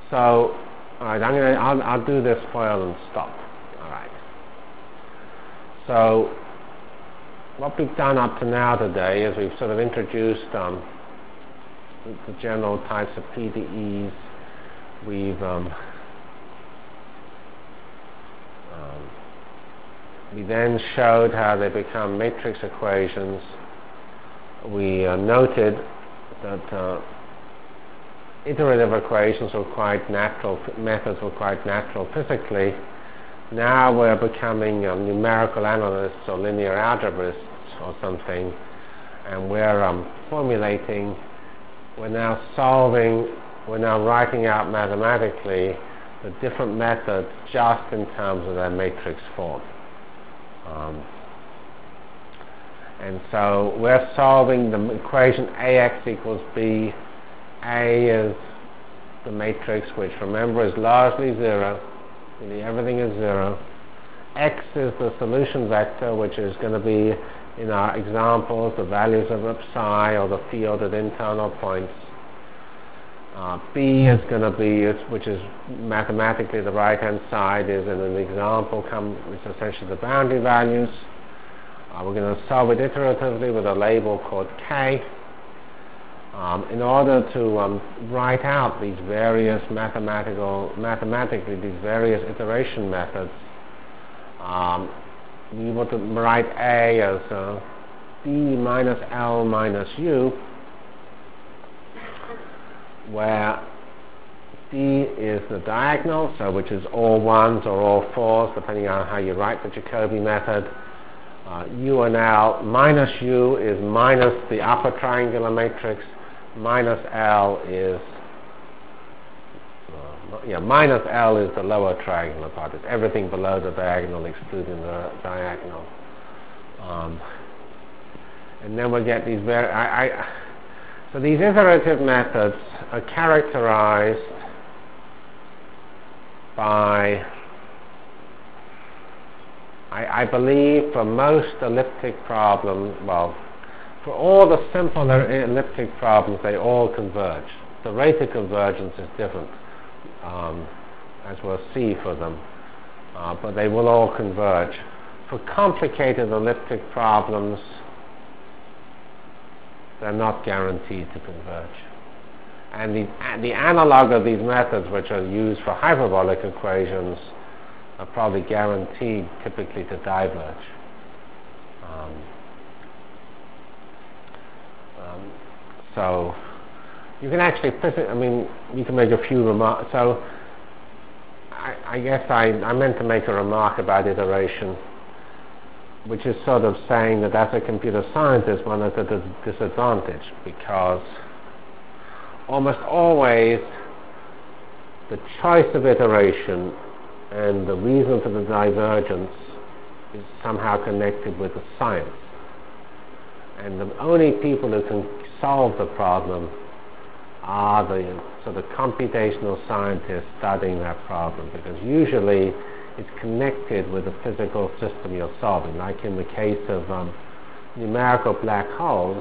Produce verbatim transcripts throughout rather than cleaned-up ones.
So, all right, I'm gonna, I'll, I'll do this foil and stop. All right. So, what we've done up to now today is we've sort of introduced um, the general types of P D Es. We've um, um, we then showed how they become matrix equations. We uh, noted that uh, iterative equations were quite natural, methods were quite natural physically. Now we're becoming um, numerical analysts or linear algebraists or something, and we're um, formulating, we're now solving, we're now writing out mathematically the different methods just in terms of their matrix form. Um, and so we're solving the equation A x equals B. A is the matrix, which remember is largely zero. Really everything is zero. X is the solution vector, which is going to be, in our examples, the values of psi or the field at internal points. Uh, B is going to be, which is mathematically the right-hand side, is in an example, come, which is essentially the boundary values. Uh, we're going to solve it iteratively with a label called K. Um, in order to um, write out these various mathematical, mathematically, these various iteration methods, um, we want to write A as uh, B minus L minus U, where D is the diagonal, so which is all ones or all fours, depending on how you write the Jacobi method. Uh, U and L minus U is minus the upper triangular matrix. Minus L is, uh, yeah, minus L is the lower triangular part. It's everything below the diagonal, excluding the diagonal. Um, and then we get these very, I, I, so these iterative methods are characterized by, I, I believe for most elliptic problems, well, for all the simple elliptic problems, they all converge. The rate of convergence is different, um, as we'll see for them, uh, but they will all converge. For complicated elliptic problems, they're not guaranteed to converge. And the, the analog of these methods, which are used for hyperbolic equations, are probably guaranteed typically to diverge. Um, Um, so you can actually, I mean, you can make a few remarks. So I, I guess I, I meant to make a remark about iteration, which is sort of saying that as a computer scientist, one is at a disadvantage because almost always the choice of iteration and the reason for the divergence is somehow connected with the science. And the only people who can solve the problem are the sort of computational scientists studying that problem, because usually it's connected with the physical system you're solving. Like in the case of um, numerical black holes,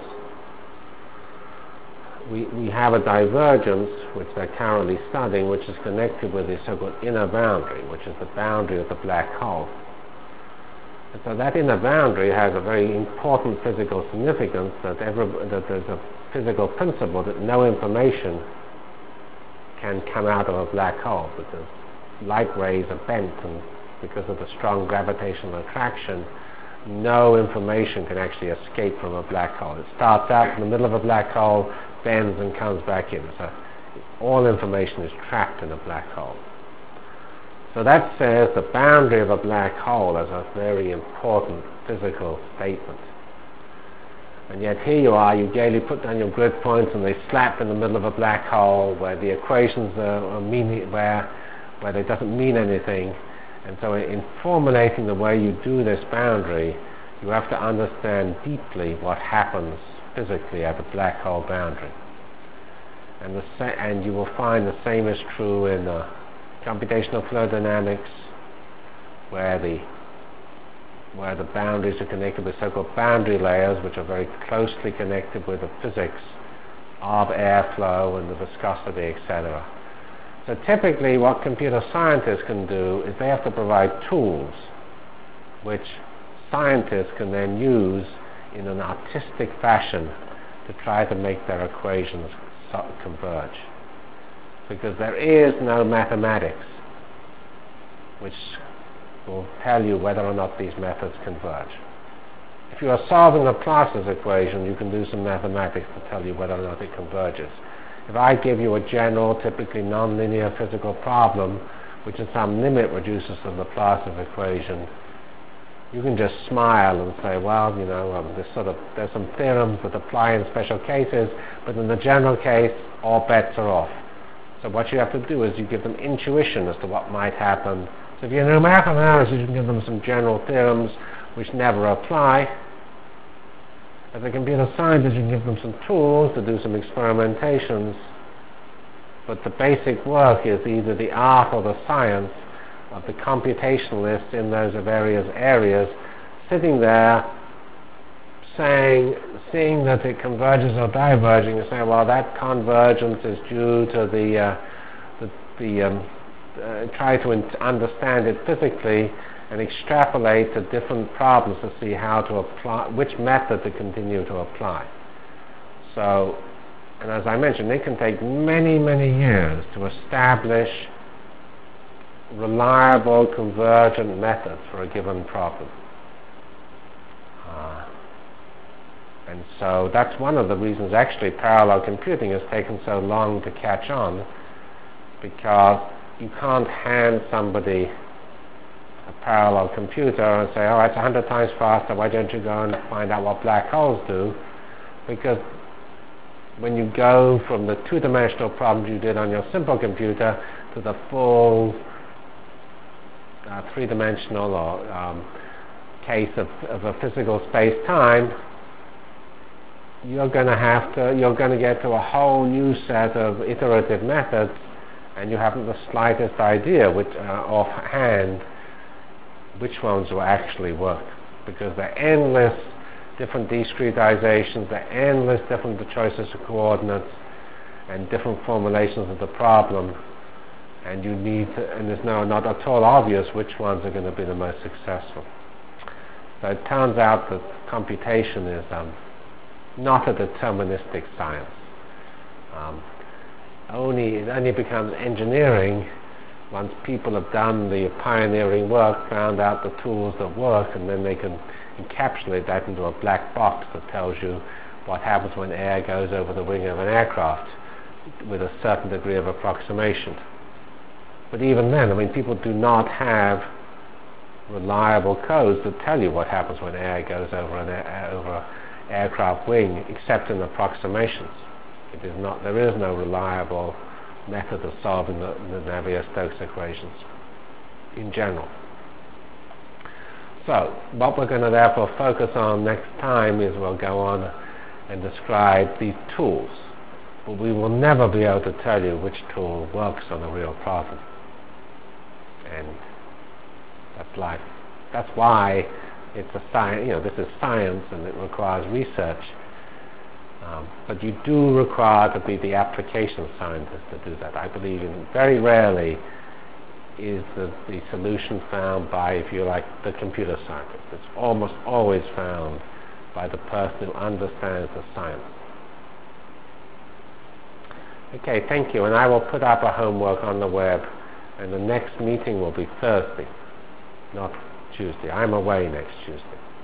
we, we have a divergence, which they're currently studying, which is connected with the so-called inner boundary, which is the boundary of the black hole. And so that inner boundary has a very important physical significance, that, every, that there's a physical principle that no information can come out of a black hole, because light rays are bent, and because of the strong gravitational attraction, no information can actually escape from a black hole. It starts out in the middle of a black hole, bends and comes back in. So all information is trapped in a black hole. So that says the boundary of a black hole is a very important physical statement. And yet here you are, you gaily put down your grid points and they slap in the middle of a black hole where the equations are, are meaning, where, where it doesn't mean anything. And so in formulating the way you do this boundary, you have to understand deeply what happens physically at the black hole boundary. And, the sa- and you will find the same is true in uh, computational flow dynamics, where the where the boundaries are connected with so-called boundary layers, which are very closely connected with the physics of airflow and the viscosity, et cetera. So typically what computer scientists can do is they have to provide tools which scientists can then use in an artistic fashion to try to make their equations so- converge. Because there is no mathematics which will tell you whether or not these methods converge. If you are solving a Laplace's equation, you can do some mathematics to tell you whether or not it converges. If I give you a general, typically nonlinear physical problem, which in some limit reduces to the Laplace's equation, you can just smile and say, well, you know, um, there's sort of there's some theorems that apply in special cases, but in the general case, all bets are off. So what you have to do is you give them intuition as to what might happen. So if you're in numerical analysis, you can give them some general theorems which never apply. As a computer scientist, you can give them some tools to do some experimentations, but the basic work is either the art or the science of the computationalist in those various areas, sitting there saying, seeing that it converges or diverging, and saying, well, that convergence is due to the, uh, the, the um, uh, try to in- understand it physically and extrapolate to different problems to see how to apply, which method to continue to apply. So, and as I mentioned, it can take many, many years to establish reliable convergent methods for a given problem. Uh, and so that's one of the reasons actually parallel computing has taken so long to catch on, because you can't hand somebody a parallel computer and say, oh, it's a hundred times faster, why don't you go and find out what black holes do? Because when you go from the two-dimensional problems you did on your simple computer to the full uh, three-dimensional or um, case of, of a physical space-time, you're going to have to, you're going to get to a whole new set of iterative methods, and you haven't the slightest idea which, uh, offhand, which ones will actually work, because there are endless different discretizations, there are endless different choices of coordinates and different formulations of the problem, and you need to, and there's no not at all obvious which ones are going to be the most successful. So it turns out that computation is um, not a deterministic science. Um, only it only becomes engineering once people have done the pioneering work, found out the tools that work, and then they can encapsulate that into a black box that tells you what happens when air goes over the wing of an aircraft with a certain degree of approximation. But even then, I mean, people do not have reliable codes that tell you what happens when air goes over an air, over an aircraft wing, except in approximations. It is not. There is no reliable method of solving the, the Navier-Stokes equations in general. So, what we're going to therefore focus on next time is we'll go on and describe these tools, but we will never be able to tell you which tool works on a real problem. And that's life. That's why it's a science, you know, this is science and it requires research. Um, but you do require to be the application scientist to do that. I believe in very rarely is the, the solution found by, if you like, the computer scientist. It's almost always found by the person who understands the science. Okay, thank you. And I will put up a homework on the web, and the next meeting will be Thursday, not Tuesday. I'm away next Tuesday.